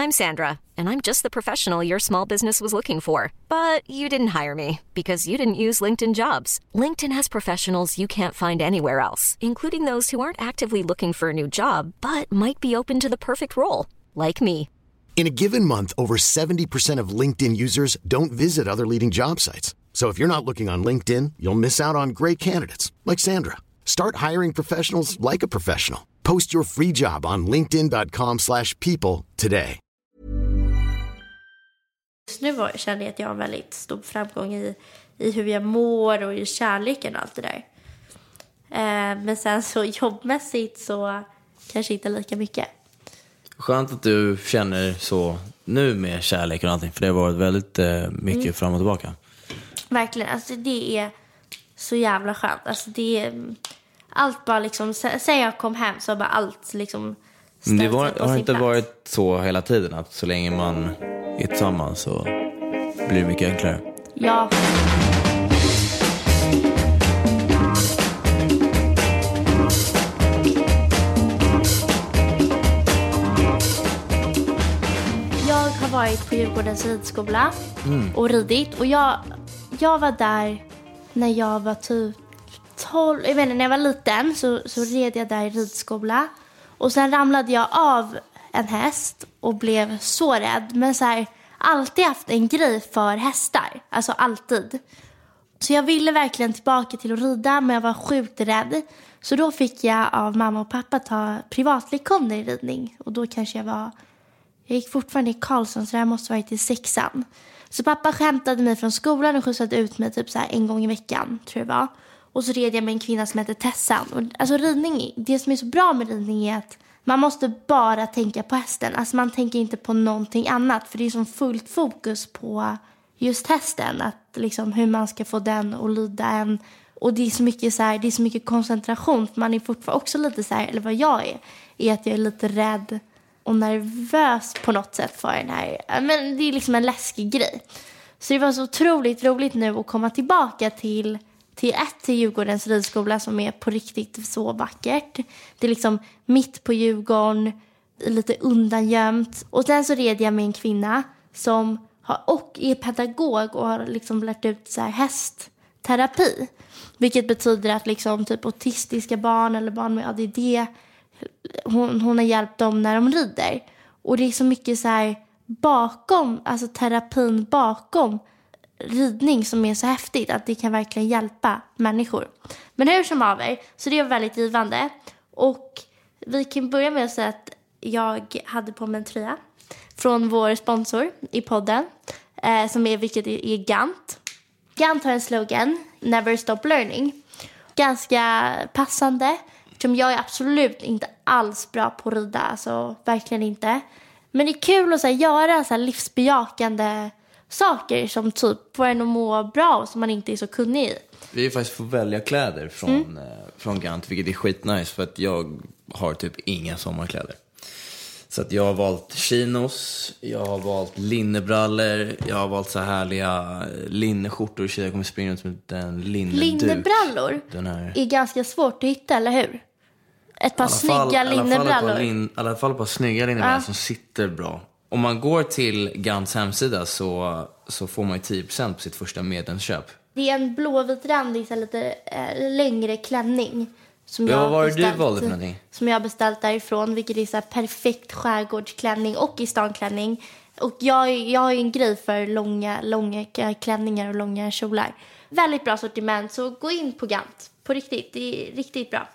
I'm Sandra, and I'm just the professional your small business was looking for. But you didn't hire me because you didn't use LinkedIn Jobs. LinkedIn has professionals you can't find anywhere else, including those who aren't actively looking for a new job, but might be open to the perfect role, like me. In a given month, over 70% of LinkedIn users don't visit other leading job sites. So if you're not looking on LinkedIn, you'll miss out on great candidates like Sandra. Start hiring professionals like a professional. Post your free job on linkedin.com/people today. Just nu känner jag att jag har väldigt stor framgång i hur jag mår och i kärleken och allt det där. Men sen så jobbmässigt så kanske inte lika mycket. Skönt att du känner så nu med kärlek och allting, för det har varit väldigt mycket fram och tillbaka. Verkligen, alltså det är så jävla skönt. Alltså det är allt bara liksom, sen jag kom hem så har bara allt liksom ställt sig på har sin inte plats. varit så hela tiden att så länge man är tillsammans så blir det mycket enklare. Ja. Jag har varit på Djurgårdens ridskola och ridit. Och jag var där när jag var typ 12. Jag vet inte, när jag var liten så red jag där i ridskola. Och sen ramlade jag av en häst och blev så rädd. Men så här, alltid haft en grej för hästar. Alltså alltid. Så jag ville verkligen tillbaka till att rida, men jag var sjukt rädd. Så då fick jag av mamma och pappa ta privatlektioner i ridning. Och då kanske jag gick fortfarande i Karlsson, så det här måste varit i 6:an. Så pappa skämtade mig från skolan och skjutsade ut mig typ så här en gång i veckan, tror jag var. Och så red jag med en kvinna som heter Tessan. Och alltså ridning, det som är så bra med ridning är att man måste bara tänka på hästen. Alltså man tänker inte på någonting annat. För det är som fullt fokus på just hästen. Att liksom hur man ska få den att lyda en. Och det är så mycket så här, det är så mycket koncentration. För man är fortfarande också lite så här, eller vad jag är att jag är lite rädd och nervös på något sätt för den här. Men det är liksom en läskig grej. Så det var så otroligt roligt nu att komma tillbaka till Djurgårdens ridskola som är på riktigt så vackert. Det är liksom mitt på Djurgården, lite undangömt. Och sen så red jag med en kvinna som är pedagog och har liksom lärt ut så här hästterapi. Vilket betyder att liksom typ autistiska barn eller barn med ADD, hon har hjälpt dem när de rider. Och det är så mycket så här bakom, alltså terapin bakom ridning som är så häftigt att det kan verkligen hjälpa människor. Men hur som haver, så det var väldigt givande. Och vi kan börja med att säga att jag hade på mig en tröja från vår sponsor i podden, vilket är Gant. Gant har en slogan, Never Stop Learning. Ganska passande, som jag är absolut inte alls bra på att rida, alltså verkligen inte. Men det är kul att så här, göra så här livsbejakande saker som typ får en att må bra och som man inte är så kunnig i. Vi faktiskt får välja kläder från Gant, vilket är skitnice för att jag har typ inga sommarkläder. Så att jag har valt chinos, jag har valt linnebrallor, jag har valt så härliga linneskjortor, så jag kommer springa runt med en linneduk. Linnebrallor är ganska svårt att hitta, eller hur? Ett par snygga linnebrallor. I alla fall ett par snygga linnebrallor som sitter bra. Om man går till Gants hemsida så får man ju 10% på sitt första medlemsköp. Det är en blåvit randig, så lite längre klänning. Som vad var det du valde för någonting? Som jag har beställt därifrån, vilket är så här perfekt skärgårdsklänning och i stanklänning. Och jag har ju en grej för långa klänningar och långa kjolar. Väldigt bra sortiment, så gå in på Gant. På riktigt, det är riktigt bra.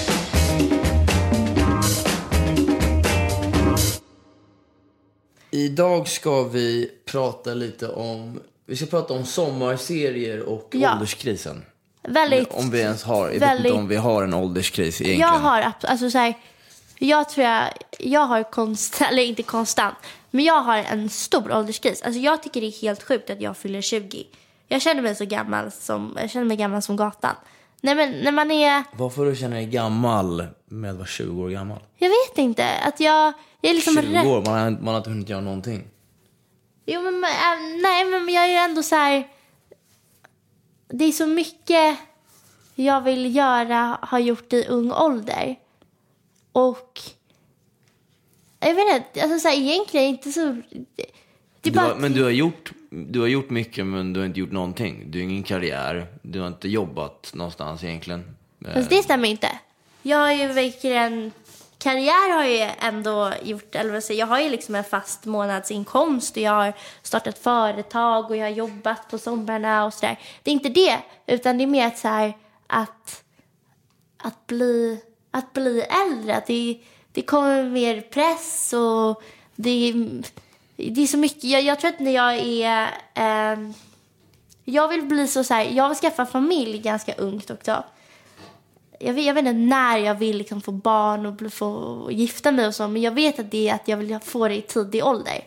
Idag ska vi prata lite om sommarserier och ålderskrisen. Väldigt, om vi ens har, jag vet inte om vi har en ålderskris egentligen. Jag har, alltså så här, jag tror jag har konstant, eller inte konstant, men jag har en stor ålderskris. Alltså jag tycker det är helt sjukt att jag fyller 20. Jag känner mig gammal som gatan. Nej, men när man är... Varför du känner dig gammal med att vara 20 år gammal? Jag vet inte, att jag är liksom 20 år, man har inte hunnit göra någonting. Jo, men nej, men jag är ändå så här. Det är så mycket jag vill göra, har gjort i ung ålder. Och Jag vet inte, alltså så här, egentligen inte så... Det är bara... Men du har gjort mycket, men du har inte gjort någonting. Du har ingen karriär, du har inte jobbat någonstans egentligen. Fast det stämmer inte. Jag har ju verkligen... Karriär har jag ju ändå gjort, eller vad säger jag, har ju liksom en fast månadsinkomst och jag har startat företag och jag har jobbat på somrarna och sådär. Det är inte det, utan det är mer att så här, att bli äldre, att det kommer mer press och det är så mycket. Jag tror att när jag är jag vill bli så här, jag vill skaffa familj ganska ungt också. Jag vet inte när jag vill liksom få barn och få gifta mig och så. Men jag vet att det är att jag vill få det i tidig ålder.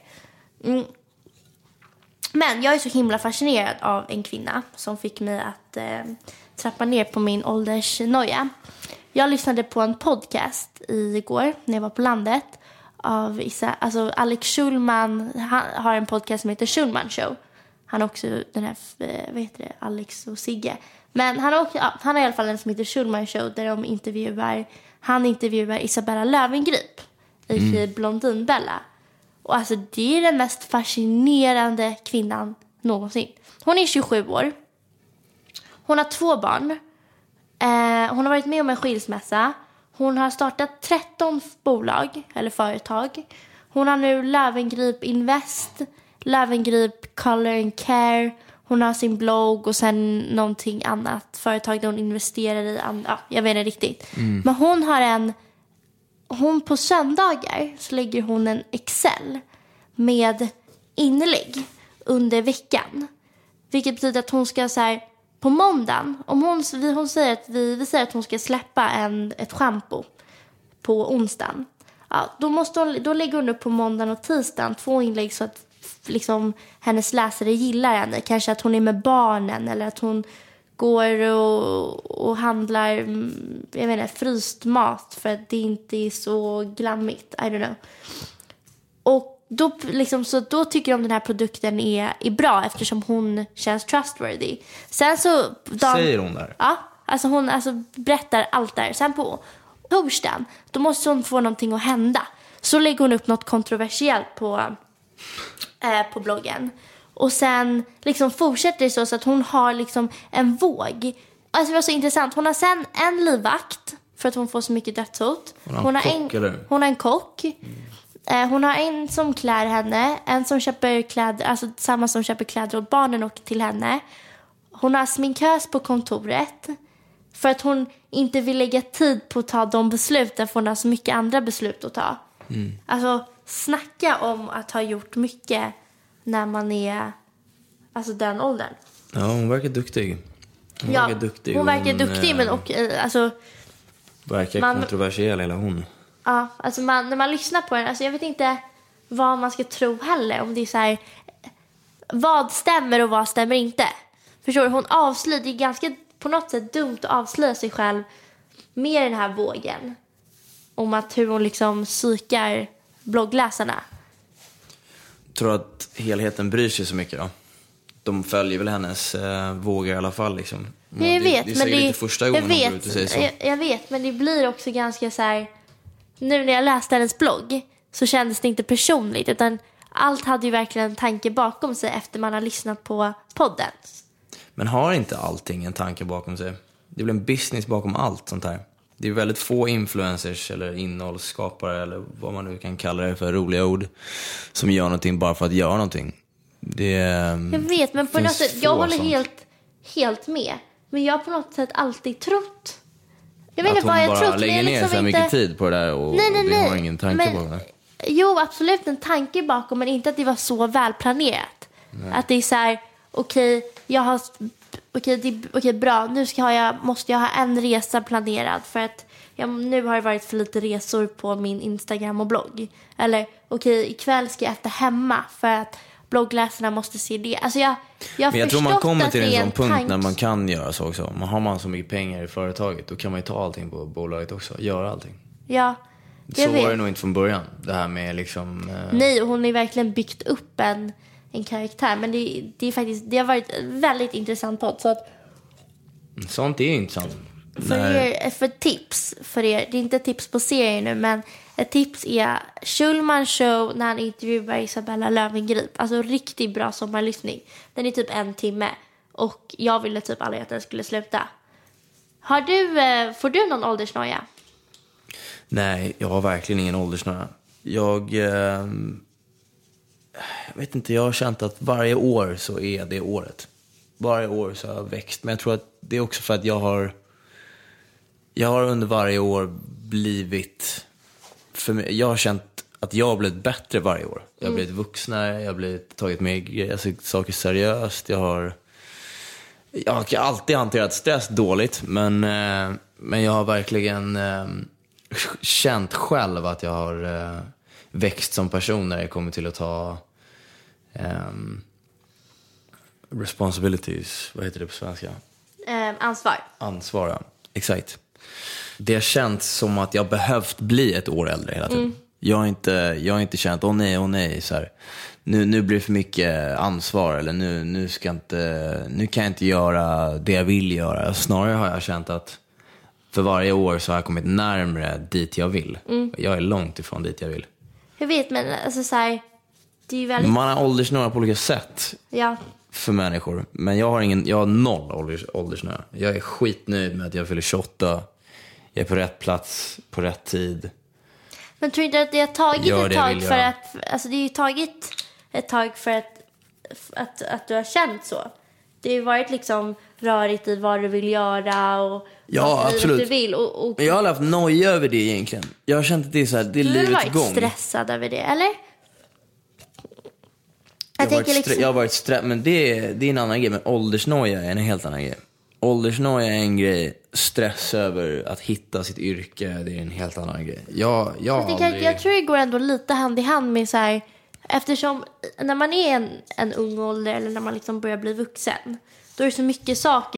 Men jag är så himla fascinerad av en kvinna som fick mig att trappa ner på min åldersnoja. Jag lyssnade på en podcast igår när jag var på landet. Av Alex Schulman. Han har en podcast som heter Schulman Show. Han har också den här, vad heter det, Alex och Sigge. Men han har i alla fall en som heter Schulman Show där han intervjuar Isabella Löwengrip i Blondinbella. Och alltså det är den mest fascinerande kvinnan någonsin. Hon är 27 år. Hon har 2 barn. Hon har varit med om en skilsmässa. Hon har startat 13 bolag eller företag. Hon har nu Löwengrip Invest, Löwengrip Color and Care. Hon har sin blogg och sen någonting annat företag där hon investerar i andra. Jag vet inte riktigt. Men hon på söndagar så lägger hon en Excel med inlägg under veckan. Vilket betyder att hon ska så här, på måndagen, om hon säger att vi säger att hon ska släppa ett shampoo på onsdagen. Ja, då lägger hon upp på måndagen och tisdagen 2 inlägg så att liksom hennes läsare gillar henne. Kanske att hon är med barnen eller att hon går och handlar, jag vet inte, fryst mat för att det inte är så glammigt. I don't know. Och då, liksom, så då tycker de den här produkten är bra eftersom hon känns trustworthy. Sen så... Säger hon där? Ja, alltså hon berättar allt där. Sen på torsdagen, då måste hon få någonting att hända. Så lägger hon upp något kontroversiellt på bloggen. Och sen liksom fortsätter det så att hon har liksom en våg. Alltså det var så intressant. Hon har sen en livvakt för att hon får så mycket dödshot. Hon har en kock. Hon har en som klär henne. En som köper kläder, alltså samma som köper kläder åt barnen och till henne. Hon har sminkös på kontoret. För att hon inte vill lägga tid på att ta de besluten. För hon har så mycket andra beslut att ta. Alltså snacka om att ha gjort mycket när man är alltså den åldern. Ja, hon verkar duktig. Hon verkar duktig men och alltså verkar kontroversiell hela hon. Ja, alltså när man lyssnar på den, alltså jag vet inte vad man ska tro heller, om det är så här, vad stämmer och vad stämmer inte. Förstår du? Hon avslöjar, det är ganska på något sätt dumt att avslöja sig själv med den här vågen om att hur hon liksom psykar bloggläsarna. Tror du att helheten bryr sig så mycket då? De följer väl hennes vågor i alla fall liksom. Jag vet, det är men det inte första gången hon går ut och säger så. Jag vet, men det blir också ganska så här, nu när jag läste hennes blogg så kändes det inte personligt, utan allt hade ju verkligen en tanke bakom sig efter man har lyssnat på podden. Men har inte allting en tanke bakom sig? Det blir en business bakom allt sånt här. Det är väldigt få influencers eller innehållsskapare eller vad man nu kan kalla det för roliga ord som gör någonting bara för att göra någonting. Jag vet, men på något sätt, jag håller helt med. Men jag har på något sätt alltid trott. Jag vet inte vad jag trott. Att hon bara lägger ner så mycket tid på det där och det har ingen tanke bakom det. Jo, absolut en tanke bakom, men inte att det var så välplanerat. Nej. Att det är så här, okej, bra, nu måste jag ha en resa planerad för att nu har det varit för lite resor på min Instagram och blogg. Eller ikväll ska jag äta hemma för att bloggläsarna måste se det. Alltså jag tror man kommer till en sån punkt när man kan göra så också. Har man så mycket pengar i företaget, då kan man ju ta allting på bolaget också, göra allting. Ja. Så var det nog inte från början. Det här med liksom... Nej, hon har verkligen byggt upp en karaktär. Men det är faktiskt, det har varit en väldigt intressant podd. Så att... Sånt är intressant. För tips för er, det är inte tips på serien nu, men ett tips är Schulman Show när han intervjuar Isabella Löwengrip. Alltså riktigt bra sommarlyssning. Den är typ 1 timme och jag ville typ aldrig att den skulle sluta. Får du någon åldersnoja? Nej, jag har verkligen ingen åldersnoja. Jag vet inte, jag har känt att varje år så är det året. Varje år så har jag växt. Men jag tror att det är också för att jag har under varje år blivit... Jag har känt att jag har blivit bättre varje år. Jag har blivit vuxnare, jag har blivit tagit mer saker seriöst. Jag har alltid hanterat stress dåligt. Men jag har verkligen känt själv att jag har växt som person när det kommer till att ta... responsibilities, vad heter det på svenska? Ansvar, ja. Exakt. Det har känts som att jag behövt bli ett år äldre hela tiden. Jag har inte känt, åh nej, så här. Nu blir det för mycket ansvar, eller nu kan jag inte göra det jag vill göra. Snarare har jag känt att för varje år så har jag kommit närmare dit jag vill. Jag är långt ifrån dit jag vill. Jag vet, men alltså så här, det är ju väldigt... Man har åldersnöja på olika sätt. Ja. För människor. Men jag har 0 åldersnöja. Jag är skitnöjd med att jag fyller 28. Jag är på rätt plats, på rätt tid. Men tror inte att det har tagit ett tag för att... Alltså det har ju tagit ett tag för att du har känt så. Det har ju varit liksom rörigt i vad du vill göra och ja, absolut. Du vill. Och... Jag har haft noja över det egentligen. Jag har känt att det är så här, det är livets gång. Du har varit stressad över det, eller? Jag har varit stressad, men det är en annan grej. Men åldersnoja är en helt annan grej. Åldersnoja är en grej. Stress över att hitta sitt yrke, det är en helt annan grej. Jag tror det går ändå lite hand i hand med så här, eftersom när man är en ung ålder eller när man liksom börjar bli vuxen, då är det så mycket saker.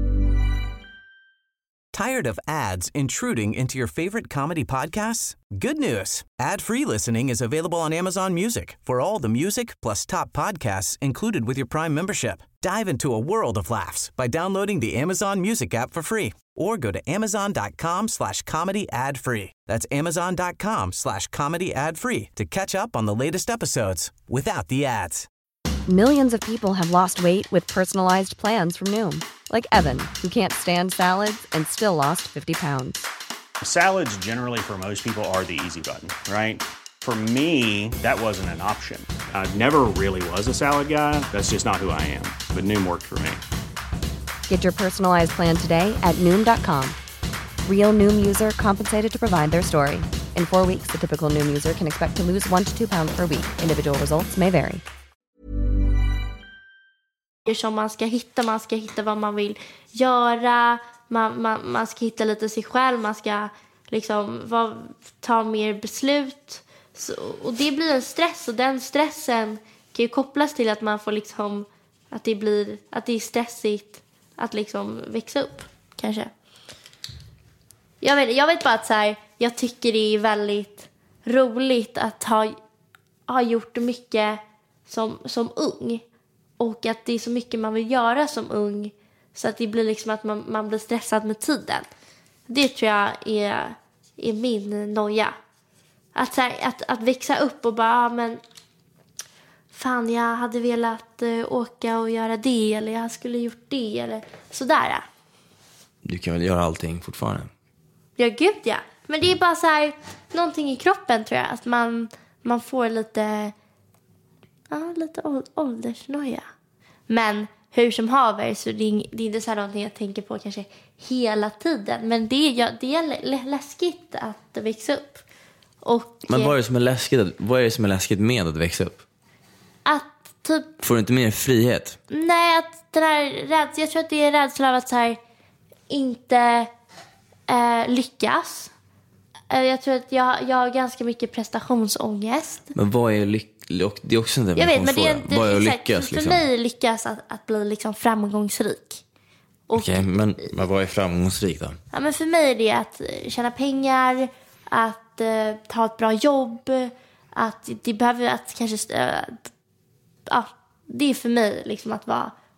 Tired of ads intruding into your favorite comedy podcasts? Good news. Ad-free listening is available on Amazon Music for all the music plus top podcasts included with your Prime membership. Dive into a world of laughs by downloading the Amazon Music app for free or go to amazon.com/comedy ad-free. That's amazon.com/comedy ad-free to catch up on the latest episodes without the ads. Millions of people have lost weight with personalized plans from Noom. Like Evan, who can't stand salads and still lost 50 pounds. Salads generally for most people are the easy button, right? For me, that wasn't an option. I never really was a salad guy. That's just not who I am. But Noom worked for me. Get your personalized plan today at Noom.com. Real Noom user compensated to provide their story. In 4 weeks, the typical Noom user can expect to lose 1 to 2 pounds per week. Individual results may vary. Som man ska hitta vad man vill göra, man ska hitta lite sig själv, man ska liksom ta mer beslut, och det blir en stress, och den stressen kan ju kopplas till att man får liksom att det är stressigt att liksom växa upp kanske. Jag vet bara att så här, jag tycker det är väldigt roligt att ha gjort mycket som ung. Och att det är så mycket man vill göra som ung. Så att det blir liksom att man blir stressad med tiden. Det tror jag är min noja. Att växa upp och bara, men fan, jag hade velat åka och göra det. Eller jag skulle gjort det. Eller sådär. Du kan väl göra allting fortfarande? Ja, gud ja. Men det är bara så här, någonting i kroppen tror jag. Att man får lite åldersnoja. Men hur som haver, så det är inte så här någonting jag tänker på kanske hela tiden. Men det är läskigt att växa upp. Men vad är det som är läskigt med att växa upp? Att typ... Får du inte mer frihet? Nej, att den här jag tror att det är rädsla av att så här, inte lyckas. Jag tror att jag har ganska mycket prestationsångest. Men vad är det är också en jag vet, men det är inte vad är lyckas, för liksom? mig lyckas att bli liksom framgångsrik. Okej, men vad är framgångsrik då? Ja, men för mig är det att tjäna pengar, att ta ett bra jobb, att det behöver att kanske det är för mig liksom att vara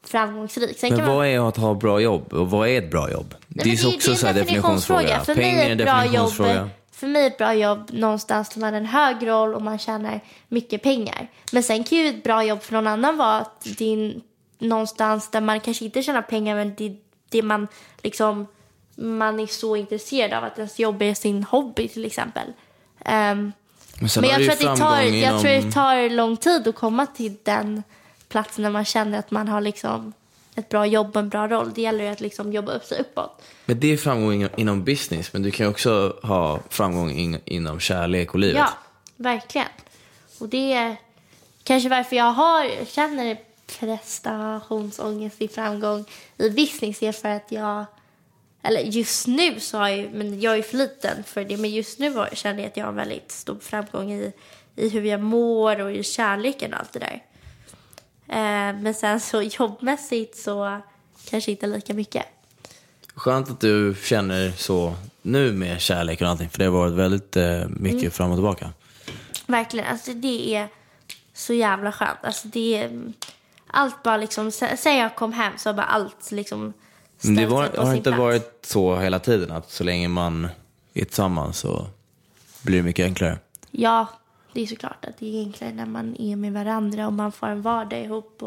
framgångsrik. Sen Men kan man... vad är att ha bra jobb? Och vad är ett bra jobb? Nej, det är också så här definitionsfråga. För Pengar är en definitionsfråga. För mig är ett bra jobb någonstans där man har en hög roll och man tjänar mycket pengar. Men sen kan ju ett bra jobb för någon annan vara att det är någonstans där man kanske inte tjänar pengar, men det man liksom, man är så intresserad av att ens jobb är sin hobby till exempel. Men jag tror att det tar lång tid att komma till den platsen när man känner att man har liksom ett bra jobb och en bra roll. Det gäller att liksom jobba upp sig uppåt. Men det är framgång inom business, men du kan också ha framgång inom kärlek och livet. Ja, verkligen. Och det är kanske varför jag känner prestationsångest i framgång i business, är för att just nu så har men jag är för liten för det, men just nu känner jag att jag har en väldigt stor framgång i hur jag mår och i kärleken och allt det där. Men sen så jobbmässigt så kanske inte lika mycket. Skönt att du känner så nu med kärlek och allting, för det har varit väldigt mycket fram och tillbaka. Verkligen, alltså det är så jävla skönt. Alltså det är allt bara liksom, sen jag kom hem så har bara allt liksom ställt sig på sin plats. Har inte varit så hela tiden att så länge man är tillsammans så blir det mycket enklare? Ja, det är såklart att det är enklare när man är med varandra och man får en vardag ihop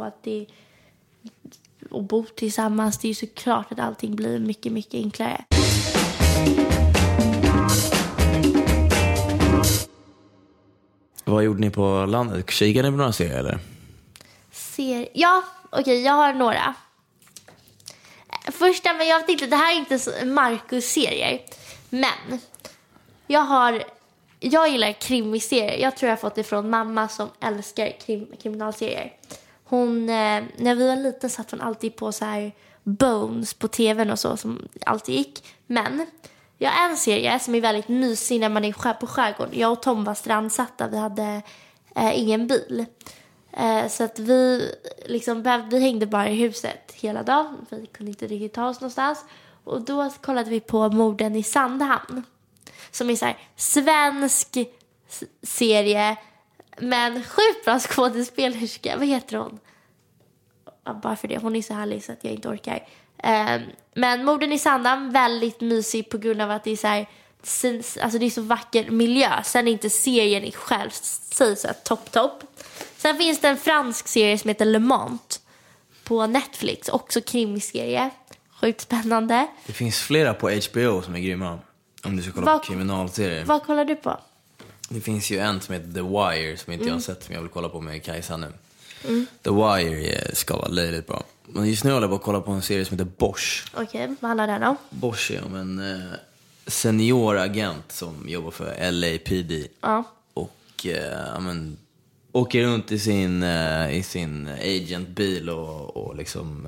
och bo tillsammans. Det är såklart att allting blir mycket, mycket enklare. Vad gjorde ni på landet? Kikade ni på några serier eller? Ja, okej, jag har några. Första, men jag tänkte det här är inte Marcus-serier. Men jag gillar krimiserier. Jag tror jag har fått det från mamma som älskar kriminalserier. Hon, när vi var liten satt hon alltid på så här Bones på tvn och så som alltid gick. Men jag har en serie som är väldigt mysig när man är på skärgården. Jag och Tom var strandsatta. Vi hade ingen bil. Så att vi hängde bara i huset hela dagen. Vi kunde inte riktigt ta oss någonstans. Och då kollade vi på Morden i Sandhamn. Som är så här svensk serie. Men sjukt bra skådespelerska. Vad heter hon? Bara för det. Hon är så härlig så att jag inte orkar. Men Morden i Sandhamn, väldigt mysig på grund av att det är så här, alltså det är så vacker miljö. Sen är inte serien i själv säger så här topp. Sen finns det en fransk serie som heter Le Mans på Netflix. Också krimiserie. Sjukt spännande. Det finns flera på HBO som är grymma. Om du ska kolla på kriminalserier. Vad kollar du på? Det finns ju en som heter The Wire som inte jag har sett, som jag vill kolla på med Kajsa nu. The Wire ska vara löjligt bra. Men just nu håller jag på att kolla på en serie som heter Bosch. Okej, vad handlar den om? Bosch är om en senioragent som jobbar för LAPD. Ja. Och åker runt i sin agentbil och liksom...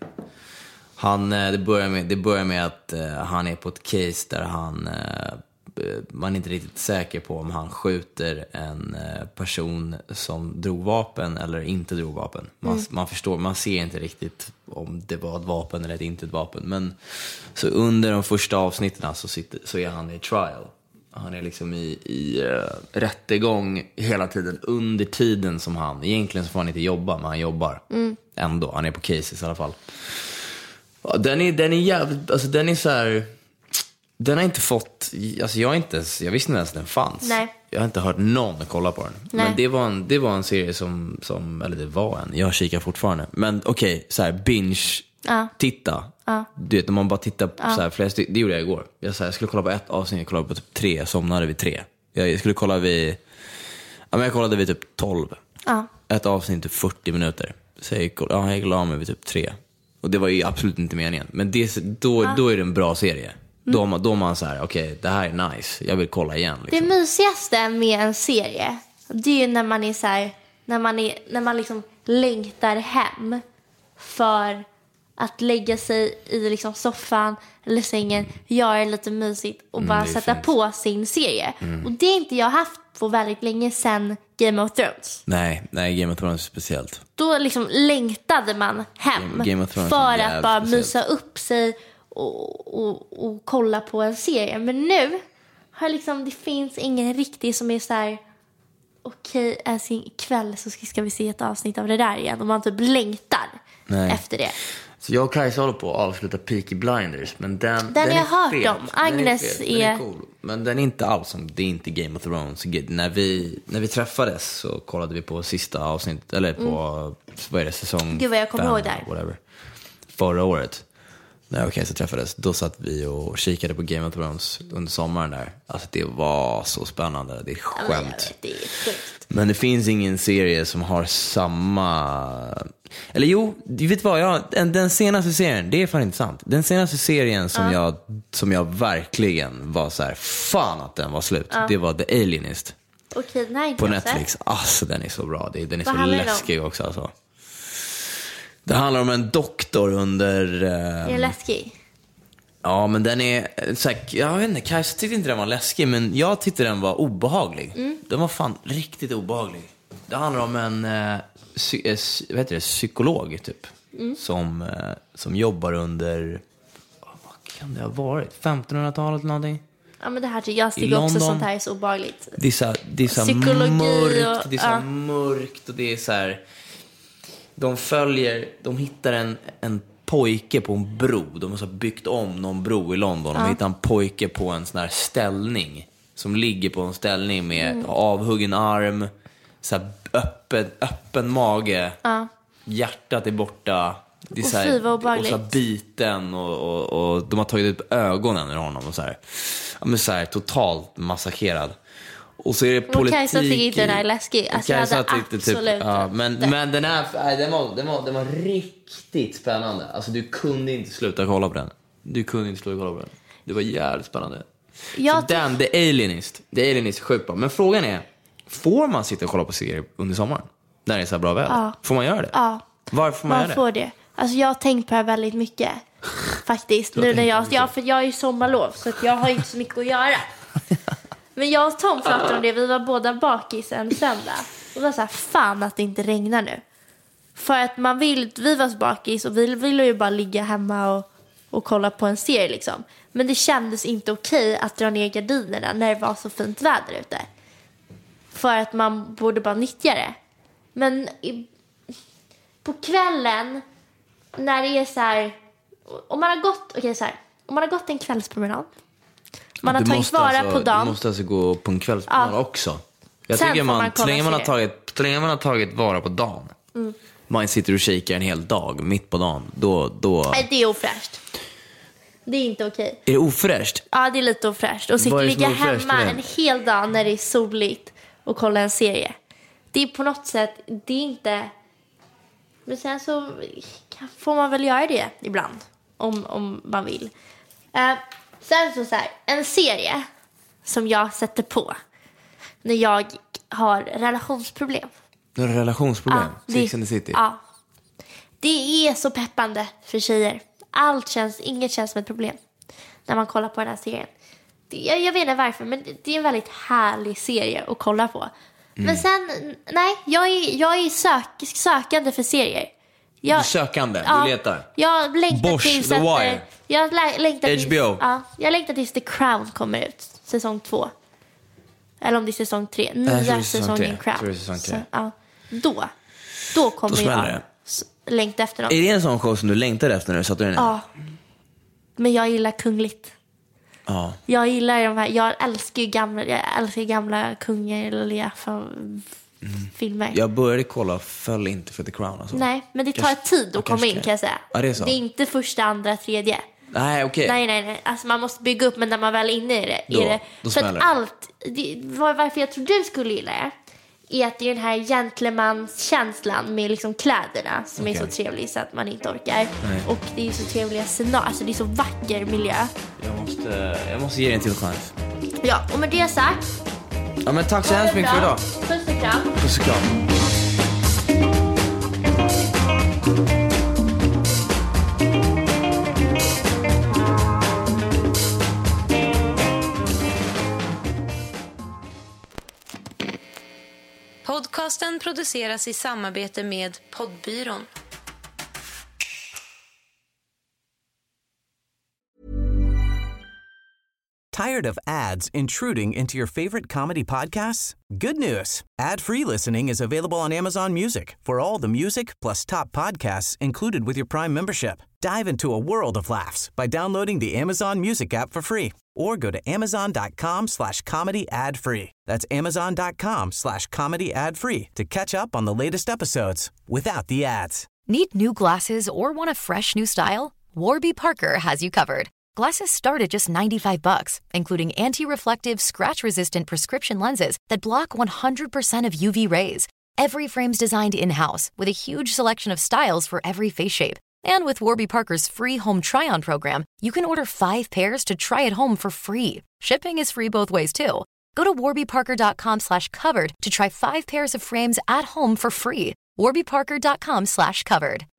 Det börjar med att han är på ett case där man är inte riktigt säker på om han skjuter en person som drog vapen eller inte drog vapen. Man ser inte riktigt om det var ett vapen eller inte ett vapen. Men så under de första avsnitten så är han i trial. Han är liksom i rättegång hela tiden. Under tiden som han, egentligen så får han inte jobba, men han jobbar ändå. Han är på cases i alla fall. Den är jävligt, alltså den är så här, den har inte fått, alltså jag visste inte ens den fanns. Nej. Jag har inte hört någon kolla på den. Nej. Men det var en serie som eller det var en, jag kikar fortfarande. Men okej, så här binge titta. Du vet, när man bara tittar på så här flera stycken, det gjorde jag igår. Jag skulle kolla på ett avsnitt, jag kollade på typ 3, jag somnade vid 3. Jag skulle kolla jag kollade vid typ 12. Ett avsnitt typ 40 minuter. Så jag gick av mig vid typ 3. Och det var ju absolut inte meningen. Men då är det en bra serie. Då man så här, okej, det här är nice. Jag vill kolla igen. Liksom. Det mysigaste med en serie, det är ju när man är så här, när man liksom längtar hem för att lägga sig i liksom soffan eller sängen, göra det lite mysigt och bara sätta på sin serie. Och det är inte jag haft på väldigt länge sedan Game of Thrones. Nej, Game of Thrones är speciellt. Då liksom längtade man hem för att bara mysa upp sig och kolla på en serie. Men nu har liksom, det finns ingen riktig som är så här, okej, ikväll så ska vi se ett avsnitt av det där igen. Och man typ längtar. efter det. Så jag och Kajsa håller på att avsluta Peaky Blinders, men den har jag hört fet. om. Agnes Den är cool. Men den är inte alls som, det är inte Game of Thrones. När vi träffades så kollade vi på sista avsnitt, eller på, vad är det, säsong Gud vad jag kommer ihåg där. Whatever. Förra året, när jag och Kajsa träffades, då satt vi och kikade på Game of Thrones under sommaren där. Alltså det var så spännande, det är skämt. Det är sjukt. Men det finns ingen serie som har samma... Eller jo, vet vad, den senaste serien, det är fan inte sant. Den senaste serien som jag verkligen var så här, fan att den var slut. Det var The Alienist. Okej, nej, på Netflix. Alltså den är så bra, den är vad så läskig också alltså. Det handlar om en doktor under... Är det läskig? Ja, men den är så här, jag vet inte, Kajsa tyckte inte den var läskig, men jag tyckte den var obehaglig. Den var fan riktigt obehaglig. Det handlar om en psykolog typ, som jobbar under, vad kan det ha varit, 1500-talet eller någonting. Ja, men det här tycker jag tycker också sånt här är så obehagligt. Det är så här mörkt, det är så här mörkt, och det är så här, de hittar en pojke på en bro. De har så byggt om någon bro i London. De hittar en pojke på en sån här ställning, som ligger på en ställning med avhuggen arm, så här öppen mage, hjärtat är borta, det är så här, och så här biten, och de har tagit upp ögonen ur honom och så här, ja, men så här totalt massakrerad. Och så är det politik. Och Kajsa tycker inte den är läskig. Alltså jag hade absolut typ, ja, men den var riktigt spännande. Alltså du kunde inte sluta kolla på den. Det var jävligt spännande. Så den, The Alienist är sjukt bra. Men frågan är, får man sitta och kolla på serier under sommaren när det är så bra väder? Ja. Får man göra det? Ja. Varför får man göra det? Får det. Alltså jag har tänkt på det väldigt mycket faktiskt. Nu när för jag är ju sommarlov, så att jag har inte så mycket att göra. Men jag och Tom pratade om det. Vi var båda bakis en söndag. Och det var så här, fan att det inte regnar nu. För att vi var bakis och vi ville ju bara ligga hemma och kolla på en serie liksom. Men det kändes inte okej att dra ner gardinerna när det var så fint väder ute. För att man borde bara nyttja det. Men på kvällen, när det är så här, om man har gått en kvällspromenad, man har tagit vara på dagen. Du måste alltså gå på en kvällspromenad också. Jag tycker så länge man har tagit vara på dagen. Man sitter och kikar en hel dag mitt på dagen, då... Nej, det är ofräscht. Det är inte okej. Är det ofräscht? Ja, det är lite ofräscht. Och ligga hemma en hel dag när det är soligt och kolla en serie. Det är på något sätt, det är inte... Men sen så får man väl göra det ibland, om man vill. Sen så här, en serie som jag sätter på när jag har relationsproblem. Du har relationsproblem? Sex and the City? Ja. Det är så peppande för tjejer. Inget känns som ett problem när man kollar på den här serien. Jag vet inte varför, men det är en väldigt härlig serie att kolla på. Men sen, nej, jag är sökande för serier. Du är sökande, du letar. Jag längtar Bosch, tills The Wire. Jag längtar HBO. Jag längtar tills The Crown kommer ut, säsong 2. Eller om det är säsong 3. Nya säsongen Crown. Så, då kommer jag längta efter något. Är det en sån show som du längtar efter när du satt där inne? Ja. Men jag gillar kungligt. Ja. Jag gillar de här. Jag älskar gamla kungliga filmer. Jag började kolla, föll inte för The Crown alltså. Nej, men det tar tid att komma in, kan jag säga. Ja, det är så. Det är inte första, andra, tredje. Nej, okej. Nej. Alltså man måste bygga upp, men när man väl är inne i det. Då för att varför jag tror du skulle gilla det är att det är den här gentlemans-känslan med liksom kläderna som är så trevlig så att man inte orkar. Nej. Och det är så trevliga scenario, alltså det är så vacker miljö. Jag måste ge dig en till chans. Ja, och med det sagt. Ja, men tack så hemskt mycket för idag. Puss och kram. Puss och kram. Podcasten produceras i samarbete med Poddbyrån. Tired of ads intruding into your favorite comedy podcasts? Good news. Ad-free listening is available on Amazon Music for all the music plus top podcasts included with your Prime membership. Dive into a world of laughs by downloading the Amazon Music app for free or go to amazon.com/comedy ad-free. That's amazon.com/comedy ad-free to catch up on the latest episodes without the ads. Need new glasses or want a fresh new style? Warby Parker has you covered. Glasses start at just $95, including anti-reflective, scratch-resistant prescription lenses that block 100% of UV rays. Every frame's designed in-house with a huge selection of styles for every face shape. And with Warby Parker's free home try-on program, you can order 5 pairs to try at home for free. Shipping is free both ways, too. Go to warbyparker.com/covered to try 5 pairs of frames at home for free. warbyparker.com/covered.